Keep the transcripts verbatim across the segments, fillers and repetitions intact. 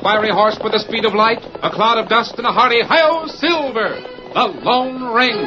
fiery horse with the speed of light, a cloud of dust, and a hearty hi-yo, Silver, the Lone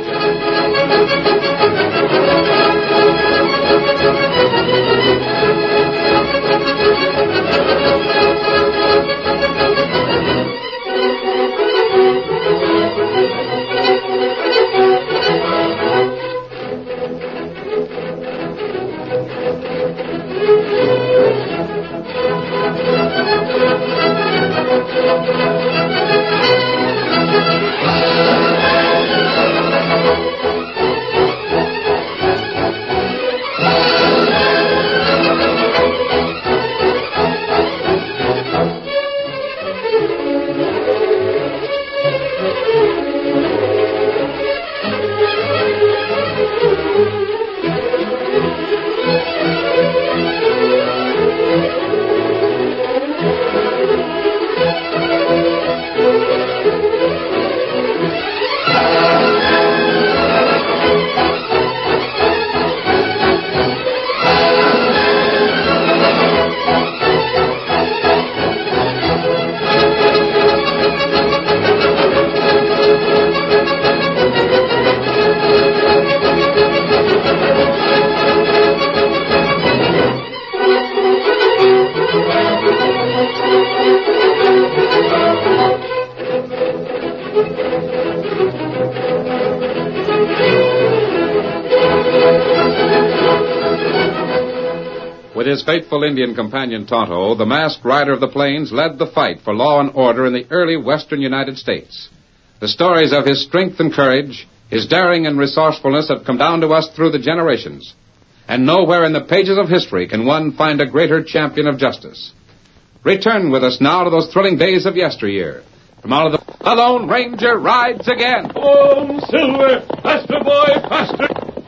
With his faithful Indian companion Tonto, the masked rider of the plains led the fight for law and order in the early western United States. The stories of his strength and courage, his daring and resourcefulness have come down to us through the generations. And nowhere in the pages of history can one find a greater champion of justice. Return with us now to those thrilling days of yesteryear. From out of the... The Lone Ranger rides again. Oh, Silver! Faster, boy, faster!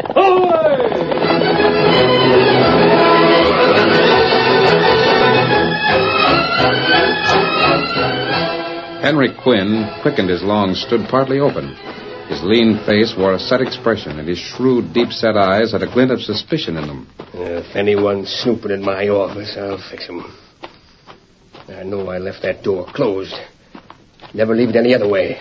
Away! Henry Quinn quickened his long stood partly open. His lean face wore a set expression, and his shrewd, deep-set eyes had a glint of suspicion in them. If anyone's snooping in my office, I'll fix him. I know I left that door closed. Never leave it any other way.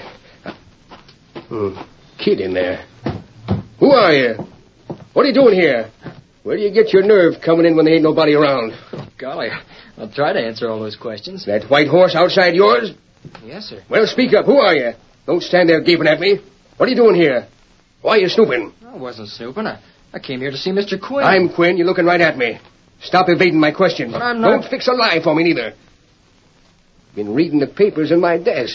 Hmm. Kid in there. Who are you? What are you doing here? Where do you get your nerve coming in when there ain't nobody around? Oh, golly, I'll try to answer all those questions. That white horse outside yours? Yes, sir. Well, speak up. Who are you? Don't stand there gaping at me. What are you doing here? Why are you snooping? I wasn't snooping. I, I came here to see Mister Quinn. I'm Quinn. You're looking right at me. Stop evading my questions. But I'm not... Don't fix a lie for me, neither. Been reading the papers in my desk.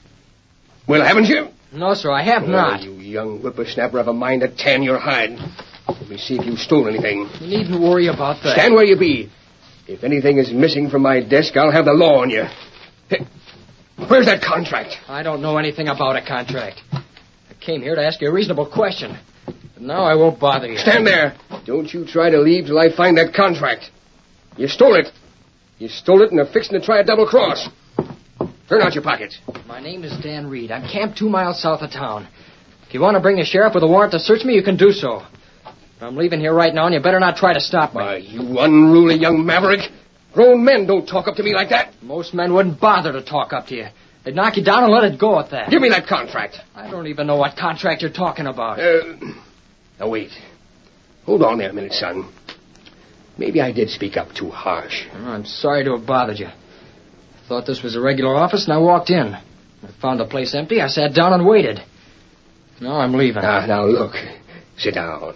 Well, haven't you? No, sir, I have oh, not. You young whippersnapper have a mind to tan your hide. Let me see if you stole anything. You needn't worry about that. Stand where you be. If anything is missing from my desk, I'll have the law on you. Hey, where's that contract? I don't know anything about a contract. I came here to ask you a reasonable question. But now I won't bother you. Stand there. Don't you try to leave till I find that contract. You stole it. You stole it and are fixing to try a double cross. Turn out your pockets. My name is Dan Reed. I'm camped two miles south of town. If you want to bring the sheriff with a warrant to search me, you can do so. But I'm leaving here right now, and you better not try to stop me. Why, you unruly young maverick. Grown men don't talk up to me like that. Most men wouldn't bother to talk up to you. They'd knock you down and let it go at that. Give me that contract. I don't even know what contract you're talking about. Uh, now, wait. Hold on there a minute, son. Maybe I did speak up too harsh. I'm sorry to have bothered you. I thought this was a regular office, and I walked in. I found the place empty. I sat down and waited. Now I'm leaving. Ah, now, look. Sit down.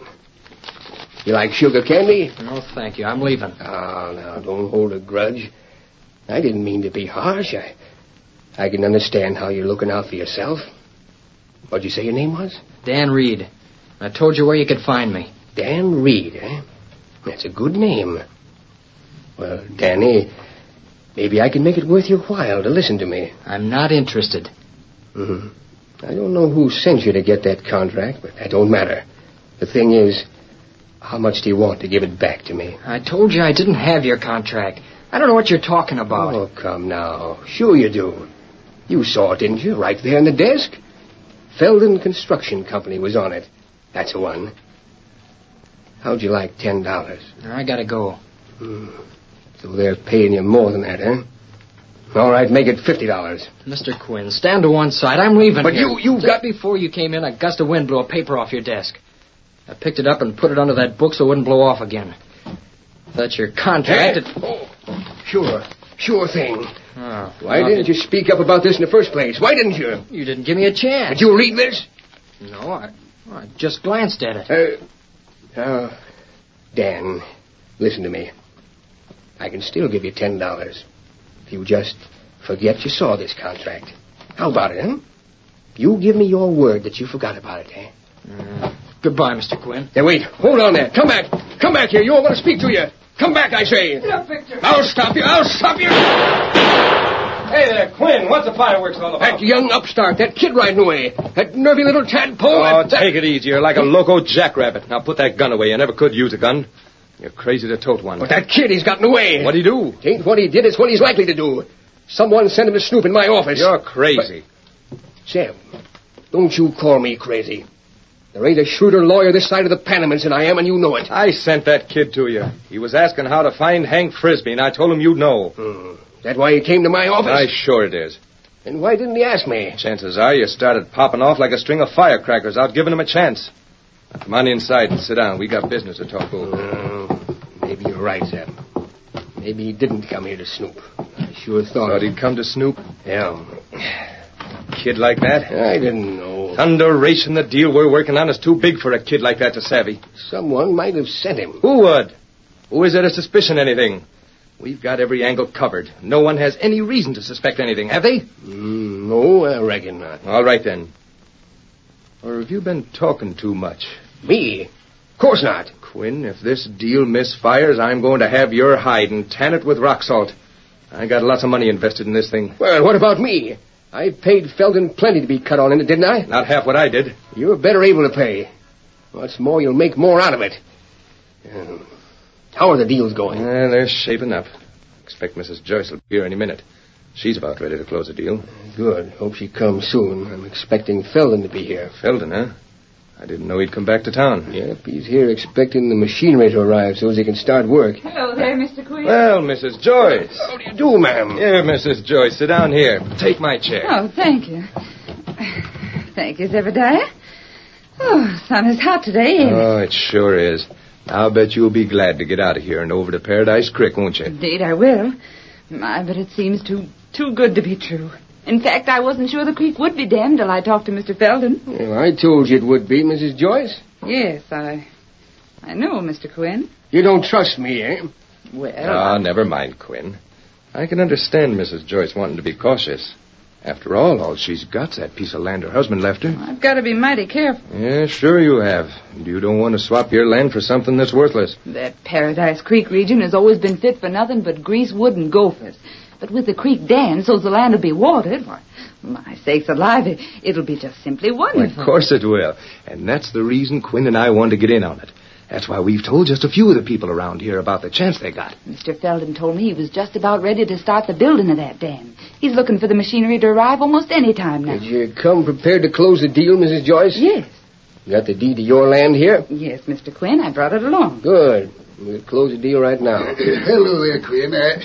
You like sugar candy? No, thank you. I'm leaving. Ah, now, don't hold a grudge. I didn't mean to be harsh. I, I can understand how you're looking out for yourself. What'd you say your name was? Dan Reed. I told you where you could find me. Dan Reed, eh? That's a good name. Well, Danny, maybe I can make it worth your while to listen to me. I'm not interested. Mm-hmm. I don't know who sent you to get that contract, but that don't matter. The thing is, how much do you want to give it back to me? I told you I didn't have your contract. I don't know what you're talking about. Oh, come now. Sure you do. You saw it, didn't you? Right there in the desk. Felden Construction Company was on it. That's the one. How'd you like ten dollars? I gotta go. Hmm. So they're paying you more than that, huh? All right, make it fifty dollars. Mister Quinn, stand to one side. I'm leaving But here. you, you Just got... before you came in, a gust of wind blew a paper off your desk. I picked it up and put it under that book so it wouldn't blow off again. That's your contract. Hey. Oh, sure. Sure thing. Oh, Why well, didn't you speak up about this in the first place? Why didn't you? You didn't give me a chance. Did you read this? No, I, I just glanced at it. Uh, uh, Dan, listen to me. I can still give you ten dollars. If you just forget you saw this contract. How about it, huh? You give me your word that you forgot about it, eh? Uh, goodbye, Mister Quinn. Hey, wait. Hold on there. Come back. Come back here. You all want to speak to you. Come back, I say. Look, Victor. I'll stop you. I'll stop you. Hey there, Quinn. What's the fireworks all about? That young upstart, that kid riding away, that nervy little tadpole. Oh, that, that... take it easy. You're like a loco jackrabbit. Now put that gun away. You never could use a gun. You're crazy to tote one. But that kid, he's gotten away. What'd he do? It ain't what he did, it's what he's likely to do. Someone sent him to snoop in my office. You're crazy. But, Sam, don't you call me crazy. There ain't a shrewder lawyer this side of the Panamints than I am, and you know it. I sent that kid to you. He was asking how to find Hank Frisbee, and I told him you'd know. Hmm. Is that why he came to my office? I sure it is. And why didn't he ask me? Chances are you started popping off like a string of firecrackers out giving him a chance. Now, come on inside and sit down. We got business to talk over. Uh, maybe you're right, Sam. Maybe he didn't come here to snoop. I sure thought... Thought he'd come to snoop? Yeah. Kid like that? I didn't know. Thunderation, the deal we're working on is too big for a kid like that to savvy. Someone might have sent him. Who would? Who is there to suspicion anything? We've got every angle covered. No one has any reason to suspect anything, have they? Mm, no, I reckon not. All right, then. Or have you been talking too much? Me? Of course not. Quinn, if this deal misfires, I'm going to have your hide and tan it with rock salt. I got lots of money invested in this thing. Well, what about me? I paid Felton plenty to be cut on in it, didn't I? Not half what I did. You're better able to pay. What's more, you'll make more out of it. Uh, how are the deals going? Uh, they're shaping up. Expect Missus Joyce will be here any minute. She's about ready to close the deal. Good. Hope she comes soon. I'm expecting Felton to be here. Felton, huh? I didn't know he'd come back to town. Yep, he's here expecting the machinery to arrive so as he can start work. Hello there, Mister Quinn. Well, Missus Joyce. How do you do, ma'am? Here, Missus Joyce, sit down here. Take my chair. Oh, thank you. Thank you, Zebediah. Oh, sun is hot today, ain't it? Oh, it sure is. I'll bet you'll be glad to get out of here and over to Paradise Creek, won't you? Indeed, I will. My, but it seems too too good to be true. In fact, I wasn't sure the creek would be dammed till I talked to Mister Felton. Well, I told you it would be, Missus Joyce. Yes, I... I know, Mister Quinn. You don't trust me, eh? Well... Ah, never mind, Quinn. I can understand Missus Joyce wanting to be cautious. After all, all she's got's that piece of land her husband left her. I've got to be mighty careful. Yeah, sure you have. You don't want to swap your land for something that's worthless. That Paradise Creek region has always been fit for nothing but grease wood and gophers. But with the creek dam, so the land will be watered, why, my sakes alive, it, it'll be just simply wonderful. Of course it will. And that's the reason Quinn and I want to get in on it. That's why we've told just a few of the people around here about the chance they got. Mister Felton told me he was just about ready to start the building of that dam. He's looking for the machinery to arrive almost any time now. Did you come prepared to close the deal, Missus Joyce? Yes. You got the deed to your land here? Yes, Mister Quinn, I brought it along. Good. We'll close the deal right now. Hello there, Quinn. Uh,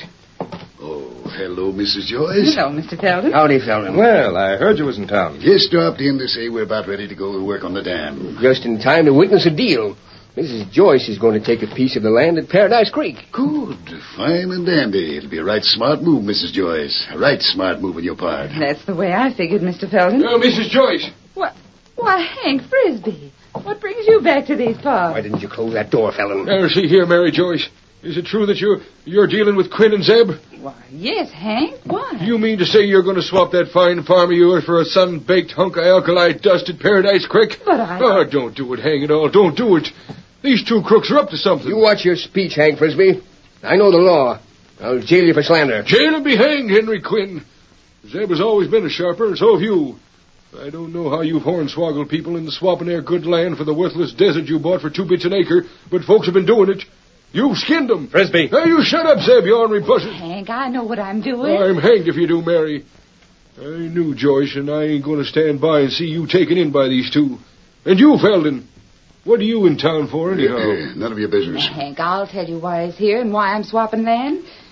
oh, hello, Missus Joyce. Hello, Mister Felton. Howdy, Felton. Well, I heard you was in town. Just dropped in to say we're about ready to go to work on the dam. Just in time to witness a deal. Missus Joyce is going to take a piece of the land at Paradise Creek. Good. Fine and dandy. It'll be a right smart move, Missus Joyce. A right smart move on your part. That's the way I figured, Mister Felton. Oh, Missus Joyce. What? Why, Hank Frisbee. What brings you back to these parts? Why didn't you close that door, Felton? Now, see here, Mary Joyce. Is it true that you're you're dealing with Quinn and Zeb? Why, yes, Hank. Why? You mean to say you're going to swap that fine farm of yours for a sun-baked hunk of alkali dust at Paradise Creek? But I... Oh, don't do it, hang it all. Don't do it. These two crooks are up to something. You watch your speech, Hank Frisbee. I know the law. I'll jail you for slander. Jail and be hanged, Henry Quinn. Zeb has always been a sharper, and so have you. I don't know how you've hornswoggled people into swapping their good land for the worthless desert you bought for two bits an acre, but folks have been doing it. You've skinned them. Frisbee. Now, you shut up, Zeb, you ornery buzzard. Hank, I know what I'm doing. I'm hanged if you do, Mary. I knew Joyce, and I ain't going to stand by and see you taken in by these two. And you, Felton, what are you in town for, anyhow? Uh, none of your business. Now, Hank, I'll tell you why he's here and why I'm swapping land.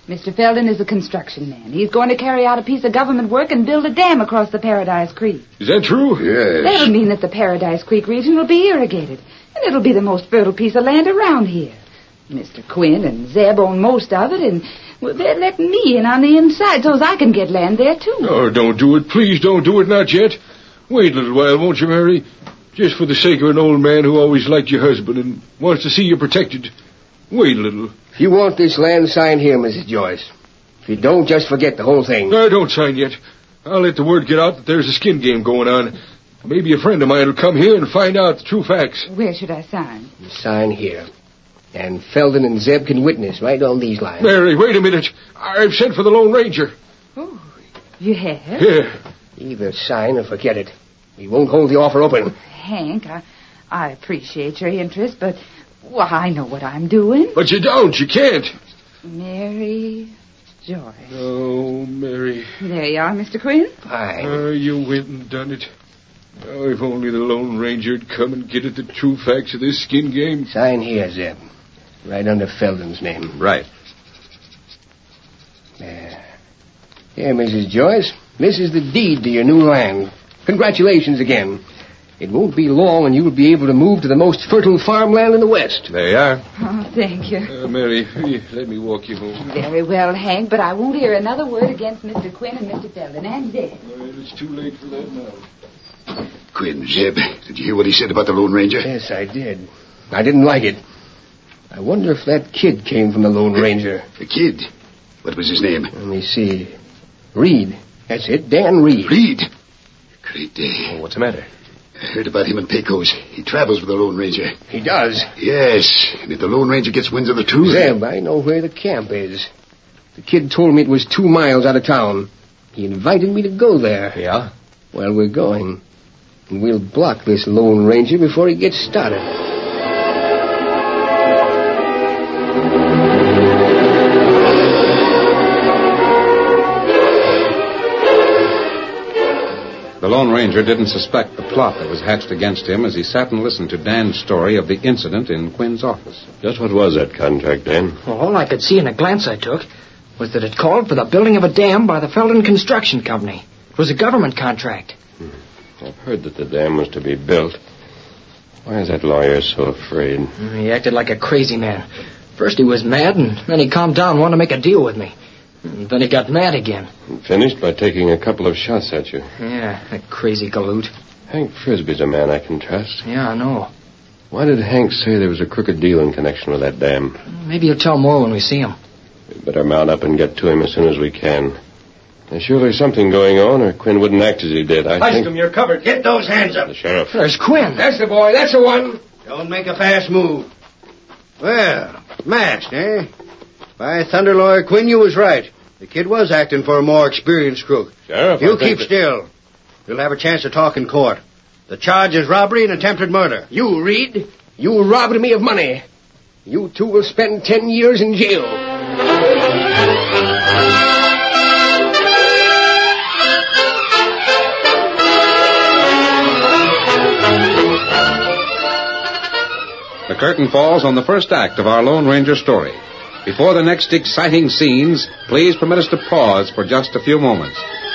Mister Felden is a construction man. He's going to carry out a piece of government work and build a dam across the Paradise Creek. Is that true? Yes. That'll mean that the Paradise Creek region will be irrigated, and it'll be the most fertile piece of land around here. Mister Quinn and Zeb own most of it, and well, they're letting me in on the inside so as I can get land there, too. Oh, don't do it. Please don't do it. Not yet. Wait a little while, won't you, Mary? Just for the sake of an old man who always liked your husband and wants to see you protected. Wait a little. If you want this land signed here, Missus Joyce. If you don't, just forget the whole thing. No, don't sign yet. I'll let the word get out that there's a skin game going on. Maybe a friend of mine will come here and find out the true facts. Where should I sign? Sign here. And Felden and Zeb can witness right on these lines. Mary, wait a minute. I've sent for the Lone Ranger. Oh, you have? Yeah. Either sign or forget it. We won't hold the offer open. Hank, I, I appreciate your interest, but, well, I know what I'm doing. But you don't. You can't. Mary Joyce. Oh, Mary. There you are, Mister Quinn. Fine. Oh, you went and done it. Oh, if only the Lone Ranger'd come and get at the true facts of this skin game. Sign here, Zeb. Right under Felden's name. Right. There. Here, Missus Joyce. This is the deed to your new land. Congratulations again. It won't be long and you'll be able to move to the most fertile farmland in the West. There you are. Oh, thank you. Uh, Mary, let me walk you home. Very well, Hank, but I won't hear another word against Mister Quinn and Mister Felden and Zeb. Well, it's too late for that now. Quinn, Zeb, did you hear what he said about the Lone Ranger? Yes, I did. I didn't like it. I wonder if that kid came from the Lone Ranger. The kid? What was his name? Let me see. Reed. That's it, Dan Reed. Reed. Great day. Oh, what's the matter? I heard about him in Pecos. He travels with the Lone Ranger. He does. Yes, and if the Lone Ranger gets wind of the truth... Zeb, I know where the camp is. The kid told me it was two miles out of town. He invited me to go there. Yeah? Well, we're going. And we'll block this Lone Ranger before he gets started. The Lone Ranger didn't suspect the plot that was hatched against him as he sat and listened to Dan's story of the incident in Quinn's office. Just what was that contract, Dan? Well, all I could see in a glance I took was that it called for the building of a dam by the Felden Construction Company. It was a government contract. Hmm. I've heard that the dam was to be built. Why is that lawyer so afraid? He acted like a crazy man. First he was mad, and then he calmed down and wanted to make a deal with me. And then he got mad again. And finished by taking a couple of shots at you. Yeah, that crazy galoot. Hank Frisbee's a man I can trust. Yeah, I know. Why did Hank say there was a crooked deal in connection with that dam? Maybe he'll tell more when we see him. We'd better mount up and get to him as soon as we can. There's surely something going on, or Quinn wouldn't act as he did. I think... you're covered. Get those hands up. The sheriff. There's Quinn. That's the boy. That's the one. Don't make a fast move. Well, masked, eh? By thunder, Lawyer Quinn, you was right. The kid was acting for a more experienced crook. Sheriff, You I think keep that- still. You'll have a chance to talk in court. The charge is robbery and attempted murder. You, Reed, you robbed me of money. You two will spend ten years in jail. The curtain falls on the first act of our Lone Ranger story. Before the next exciting scenes, please permit us to pause for just a few moments.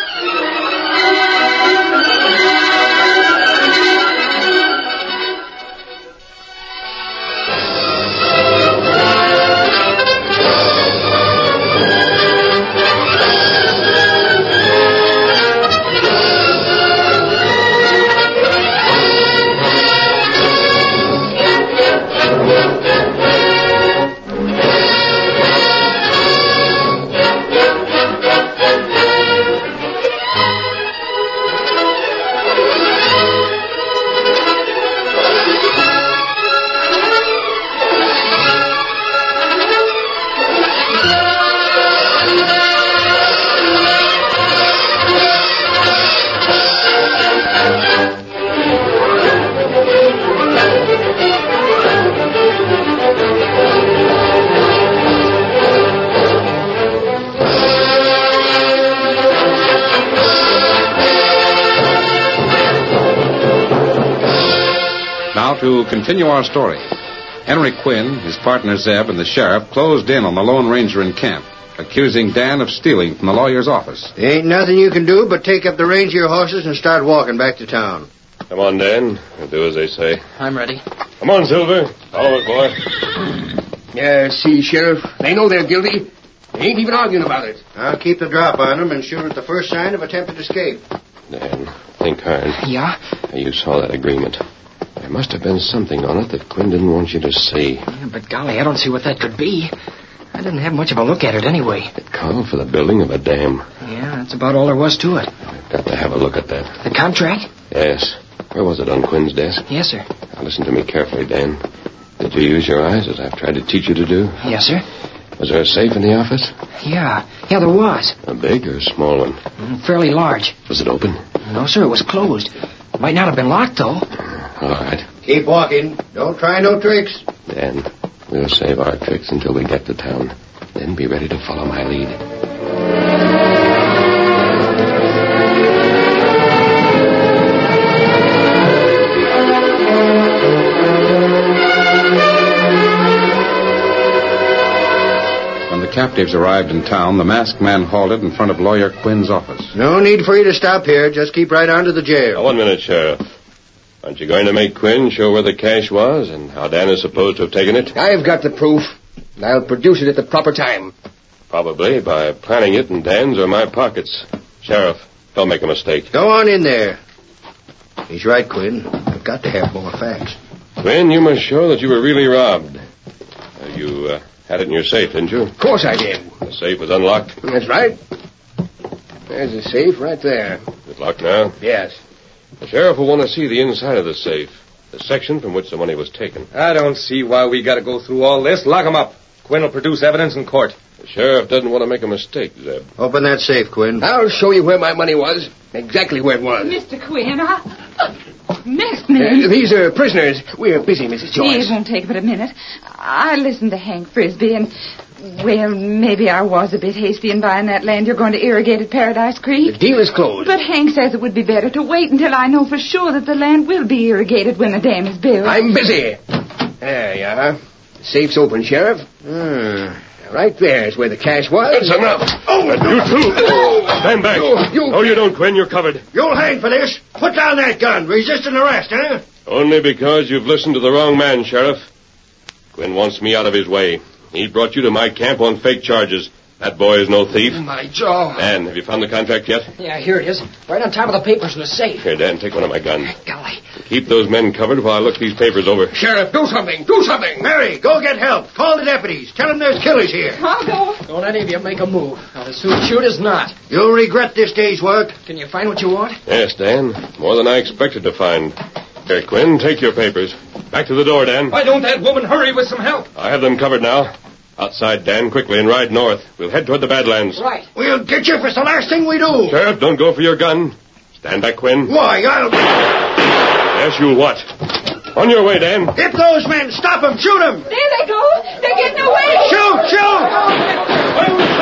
Now to continue our story. Henry Quinn, his partner Zeb, and the sheriff closed in on the Lone Ranger in camp. accusing Dan of stealing from the lawyer's office. There ain't nothing you can do but take up the reins of your horses and start walking back to town. Come on, Dan. We'll do as they say. I'm ready. Come on, Silver. Follow us, boy. Yeah, see, Sheriff, they know they're guilty. They ain't even arguing about it. I'll keep the drop on them and shoot at the first sign of attempted escape. Dan, think hard. Yeah? You saw that agreement. There must have been something on it that Quinn didn't want you to see. Yeah, but golly, I don't see what that could be. I didn't have much of a look at it anyway. It called for the building of a dam. Yeah, that's about all there was to it. I've got to have a look at that. The contract? Yes. Where was it, on Quinn's desk? Yes, sir. Now, listen to me carefully, Dan. Did you use your eyes as I've tried to teach you to do? Yes, sir. Was there a safe in the office? Yeah. Yeah, there was. A big or a small one? Mm, fairly large. Was it open? No, sir, it was closed. Might not have been locked, though. All right. Keep walking. Don't try no tricks. Dan, we'll save our tricks until we get to town. Then be ready to follow my lead. When the captives arrived in town, the masked man halted in front of Lawyer Quinn's office. No need for you to stop here. Just keep right on to the jail. Now, one minute, Sheriff. Aren't you going to make Quinn show where the cash was and how Dan is supposed to have taken it? I've got the proof. And I'll produce it at the proper time. Probably by planting it in Dan's or my pockets. Sheriff, don't make a mistake. Go on in there. He's right, Quinn. I've got to have more facts. Quinn, you must show that you were really robbed. Uh, you uh, had it in your safe, didn't you? Of course I did. The safe was unlocked? That's right. There's a safe right there. Is it locked now? Yes. The sheriff will want to see the inside of the safe. The section from which the money was taken. I don't see why we got to go through all this. Lock him up. Quinn will produce evidence in court. The sheriff doesn't want to make a mistake, Zeb. Open that safe, Quinn. I'll show you where my money was. Exactly where it was. Mister Quinn, I... Masked Uh, man. these are prisoners. We're busy, Missus Joyce. It won't take but a minute. I listened to Hank Frisbee, and, well, maybe I was a bit hasty in buying that land you're going to irrigate at Paradise The Creek. deal is closed. But Hank says it would be better to wait until I know for sure that the land will be irrigated when the dam is built. I'm busy. There you are. The safe's open, Sheriff. Hmm. Right there's where the cash was. That's enough. Oh, and you too. Stand back. Oh, you- No, you don't, Quinn. You're covered. You'll hang for this. Put down that gun. Resisting arrest, huh? Only because you've listened to the wrong man, Sheriff. Quinn wants me out of his way. He brought you to my camp on fake charges. That boy is no thief. My jaw. Dan, have you found the contract yet? Yeah, here it is. Right on top of the papers in the safe. Here, Dan, take one of my guns. Golly. Keep those men covered while I look these papers over. Sheriff, do something. Do something. Mary, go get help. Call the deputies. Tell them there's killers here. I'll go. Don't any of you make a move. I'll as soon shoot as not. You'll regret this day's work. Can you find what you want? Yes, Dan. More than I expected to find. Here, Quinn, take your papers. Back to the door, Dan. Why don't that woman hurry with some help? I have them covered now. Outside, Dan, quickly, and ride north. We'll head toward the Badlands. Right. We'll get you if it's the last thing we do. Sheriff, don't go for your gun. Stand back, Quinn. Why, I'll... Yes, you'll what? On your way, Dan. Hit those men. Stop them. Shoot them. There they go. They're getting away. Shoot, shoot.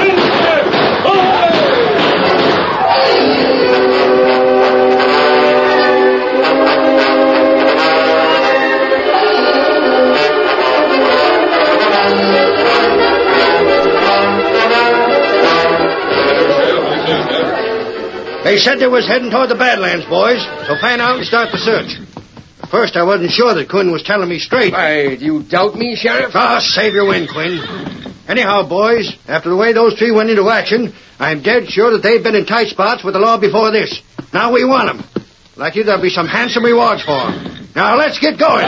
They said they was heading toward the Badlands, boys. So fan out and start the search. At first, I wasn't sure that Quinn was telling me straight. Why, do you doubt me, Sheriff? Ah, save your wind, Quinn. Anyhow, boys, after the way those three went into action, I'm dead sure that they've been in tight spots with the law before this. Now we want them. Like you, there'll be some handsome rewards for them. Now let's get going.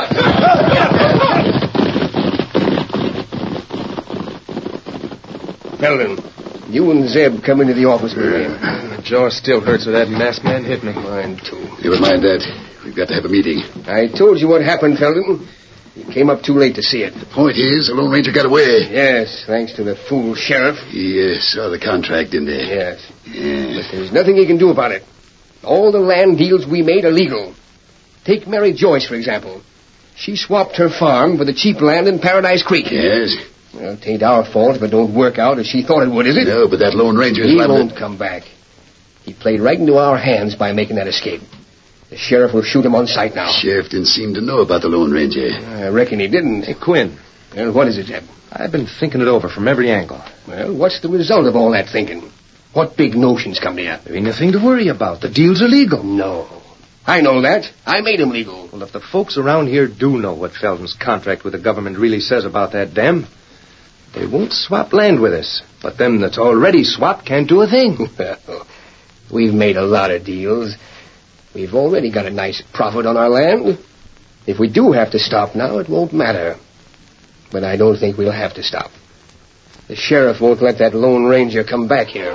Felton, you and Zeb come into the office with me. My jaw still hurts where that masked man hit me. Mine, too. You would mind that? We've got to have a meeting. I told you what happened, Felton. You came up too late to see it. The point is, the Lone Ranger got away. Yes, thanks to the fool sheriff. He uh, saw the contract, didn't he? Yes. Yeah. But there's nothing he can do about it. All the land deals we made are legal. Take Mary Joyce, for example. She swapped her farm for the cheap land in Paradise Creek. Yes? Well, it ain't our fault if it don't work out as she thought it would, is it? No, but that Lone Ranger is He liable to- won't come back. He played right into our hands by making that escape. The sheriff will shoot him on sight now. Sheriff didn't seem to know about the Lone Ranger. I reckon he didn't. Hey, Quinn, Well, what is it, Zeb? I've been thinking it over from every angle. Well, what's the result of all that thinking? What big notions come to you? There ain't nothing to worry about. The deal's illegal. No. I know that. I made him legal. Well, if the folks around here do know what Felton's contract with the government really says about that dam, they won't swap land with us. But them that's already swapped can't do a thing. We've made a lot of deals. We've already got a nice profit on our land. If we do have to stop now, it won't matter. But I don't think we'll have to stop. The sheriff won't let that Lone Ranger come back here.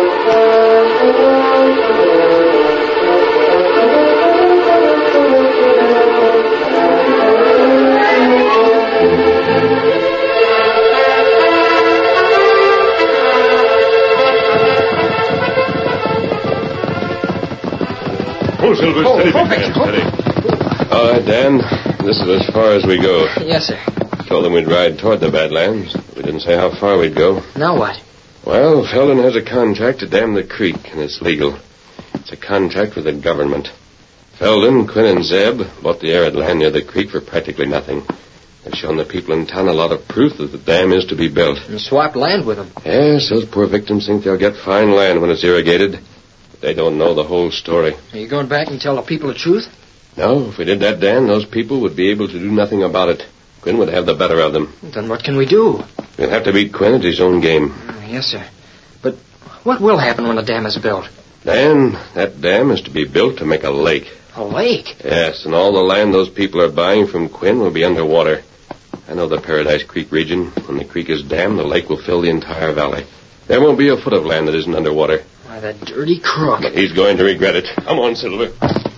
Oh, Silver, Oh, steady, oh, big man, oh. steady. All right, Dan. This is as far as we go. Yes, sir. Told them we'd ride toward the Badlands. We didn't say how far we'd go. Now what? Well, Felton has a contract to dam the creek, and it's legal. It's a contract with the government. Felton, Quinn, and Zeb bought the arid land near the creek for practically nothing. They've shown the people in town a lot of proof that the dam is to be built. And swapped land with them. Yes, those poor victims think they'll get fine land when it's irrigated. But they don't know the whole story. Are you going back and tell the people the truth? No, if we did that, Dan, those people would be able to do nothing about it. Quinn would have the better of them. Then what can we do? We'll have to beat Quinn at his own game. Uh, yes, sir. But what will happen when the dam is built? Dan, that dam is to be built to make a lake. A lake? Yes, and all the land those people are buying from Quinn will be underwater. I know the Paradise Creek region. When the creek is dammed, the lake will fill the entire valley. There won't be a foot of land that isn't underwater. Why, that dirty crook. But he's going to regret it. Come on, Silver.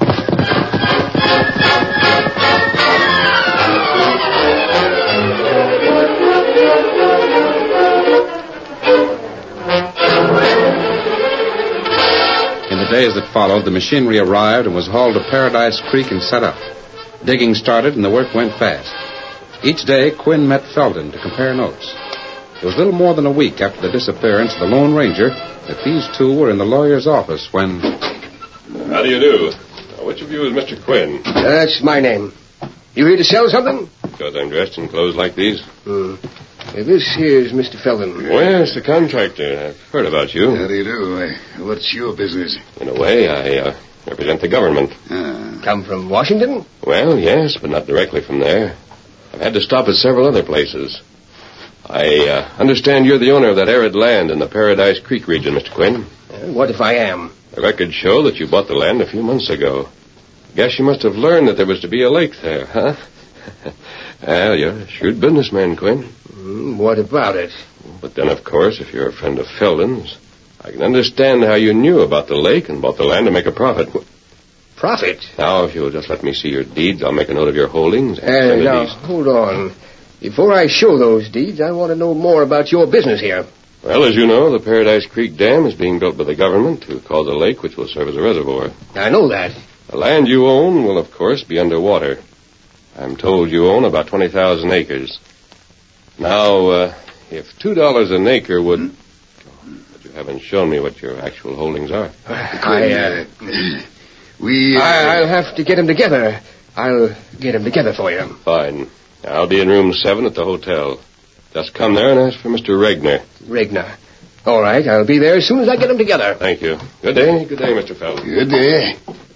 In the days that followed, the machinery arrived and was hauled to Paradise Creek and set up. Digging started and the work went fast. Each day, Quinn met Felton to compare notes. It was little more than a week after the disappearance of the Lone Ranger that these two were in the lawyer's office when... How do you do? Now, which of you is Mister Quinn? That's my name. You here to sell something? Because I'm dressed in clothes like these. Hmm. Uh, this here's Mister Felton. Well, yes, the contractor. I've heard about you. How do you do? Uh, what's your business? In a way, I uh, represent the government. Ah. Come from Washington? Well, yes, but not directly from there. I've had to stop at several other places. I uh, understand you're the owner of that arid land in the Paradise Creek region, Mister Quinn. Uh, what if I am? The records show that you bought the land a few months ago. Guess you must have learned that there was to be a lake there, huh? Well, you're a shrewd businessman, Quinn. Mm, what about it? But then, of course, if you're a friend of Felton's, I can understand how you knew about the lake and bought the land to make a profit. Profit? Now, if you'll just let me see your deeds, I'll make a note of your holdings. And Uh, send a now, deed. hold on. Before I show those deeds, I want to know more about your business here. Well, as you know, the Paradise Creek Dam is being built by the government to cause a lake which will serve as a reservoir. I know that. The land you own will, of course, be underwater. I'm told you own about twenty thousand acres. Now, uh, if two dollars an acre would... But you haven't shown me what your actual holdings are. I, uh, we... Uh, I, I'll have to get them together. I'll get them together for you. Fine. I'll be in room seven at the hotel. Just come there and ask for Mister Regner. Regner. All right, I'll be there as soon as I get them together. Thank you. Good day. Good day, Mister Felton. Good day.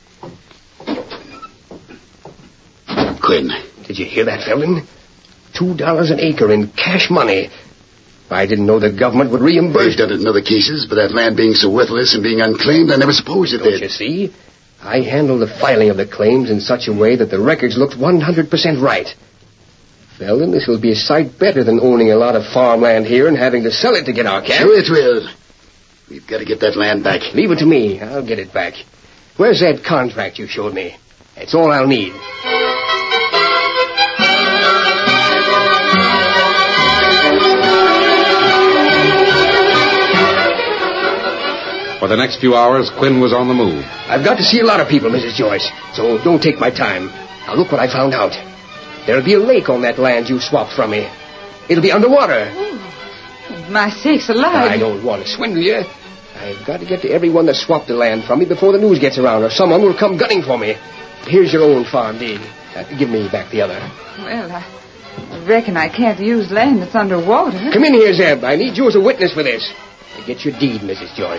Quinn. Did you hear that, Felton? Two dollars an acre in cash money. I didn't know the government would reimburse... They've done it in other cases, but that land being so worthless and being unclaimed, I never supposed it Don't did. you see? I handled the filing of the claims in such a way that the records looked one hundred percent right. Felton, this will be a sight better than owning a lot of farmland here and having to sell it to get our camp. Sure it will. We've got to get that land back. Leave it to me. I'll get it back. Where's that contract you showed me? That's all I'll need. For the next few hours, Quinn was on the move. I've got to see a lot of people, Missus Joyce, so don't take my time. Now look what I found out. There'll be a lake on that land you swapped from me. It'll be underwater. Oh, my sakes alive. I don't want to swindle you. I've got to get to everyone that swapped the land from me before the news gets around, or someone will come gunning for me. Here's your own farm deed. Uh, give me back the other. Well, I, I reckon I can't use land that's underwater. Come in here, Zeb. I need you as a witness for this. Get your deed, Missus Joyce.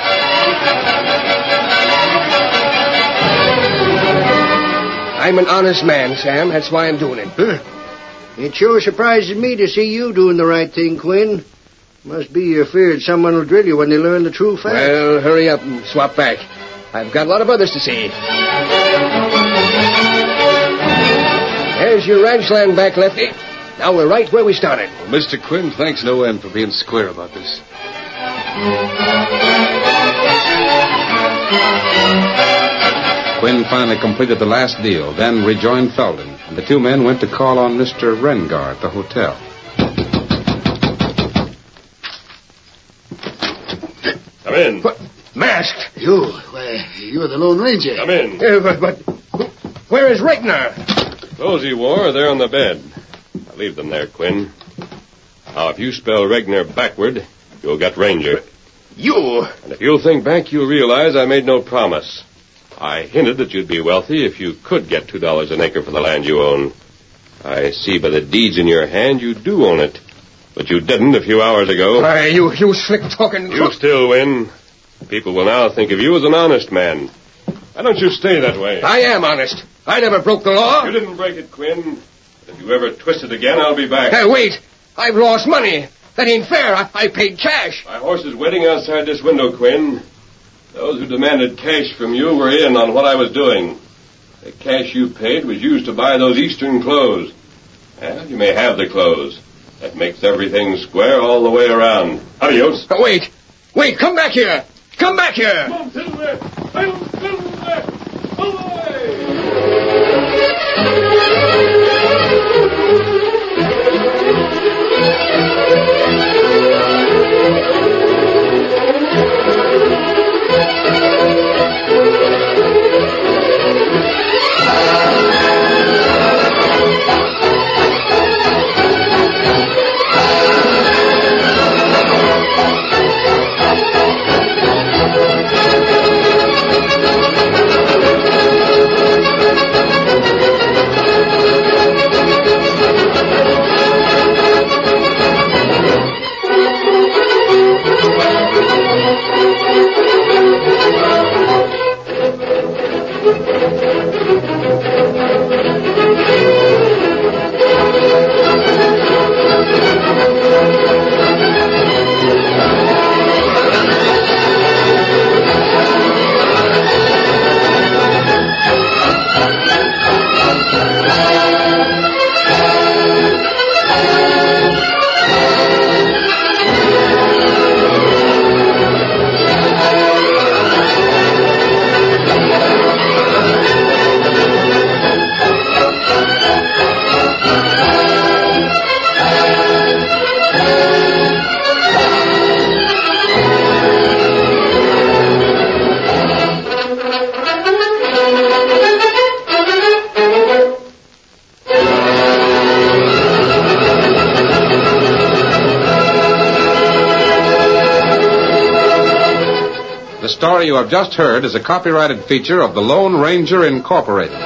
I'm an honest man, Sam. That's why I'm doing it. Huh. It sure surprises me to see you doing the right thing, Quinn. Must be you feared someone will drill you when they learn the true facts. Well, hurry up and swap back. I've got a lot of others to see. There's your ranch land back, Lefty. Now we're right where we started. Well, Mister Quinn, thanks no end for being square about this. Quinn finally completed the last deal, then rejoined Felden, and the two men went to call on Mister Rengar at the hotel. Come in. What? Masked? You, why, you're the Lone Ranger. Come in. Uh, but, but where is Regner? Clothes he wore are there on the bed. I'll leave them there, Quinn. Now, if you spell Regner backward, you'll get Ranger. You? And if you'll think back, you'll realize I made no promise. I hinted that you'd be wealthy if you could get two dollars an acre for the land you own. I see by the deeds in your hand you do own it. But you didn't a few hours ago. Why, you, you slick-talking... You still win. People will now think of you as an honest man. Why don't you stay that way? I am honest. I never broke the law. You didn't break it, Quinn. If you ever twist it again, I'll be back. Hey, wait. I've lost money. That ain't fair. I, I paid cash. My horse is waiting outside this window, Quinn. Those who demanded cash from you were in on what I was doing. The cash you paid was used to buy those eastern clothes. And you may have the clothes. That makes everything square all the way around. Adios. Oh, wait. Wait, come back here. Come back here. Come on, sit there. Sit there. Away. The story you have just heard is a copyrighted feature of the Lone Ranger Incorporated.